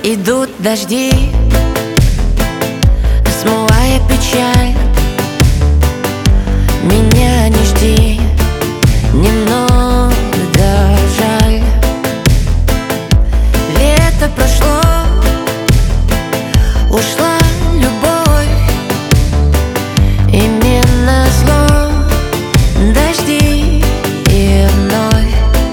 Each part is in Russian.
Идут дожди, смывая печаль. Меня не жди, немного жаль. Лето прошло, ушла любовь, и мне назло дожди и вновь.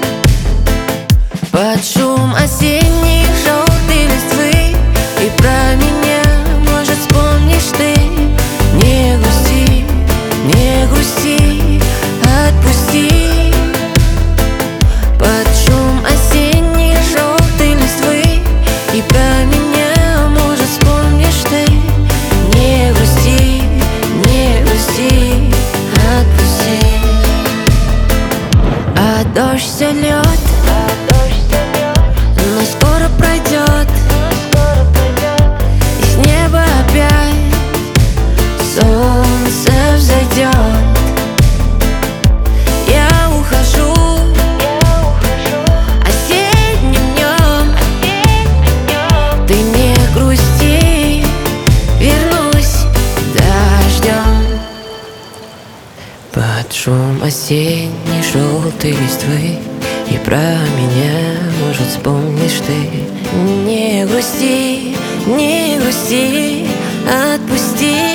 Под шум осенних желтой листвы и про меня, может, вспомнишь ты. Не грусти, не грусти, отпусти. Под шум осенних желтой листвы и про меня, может, вспомнишь ты. Не грусти, не грусти, отпусти. А дождь все льет, но скоро пройдет, и с неба опять солнце взойдет. Я ухожу осенним днем, ты не грусти, вернусь дождем. Под шум осенней желтой листвы и про меня, может, вспомнишь ты. Не грусти, не грусти, отпусти.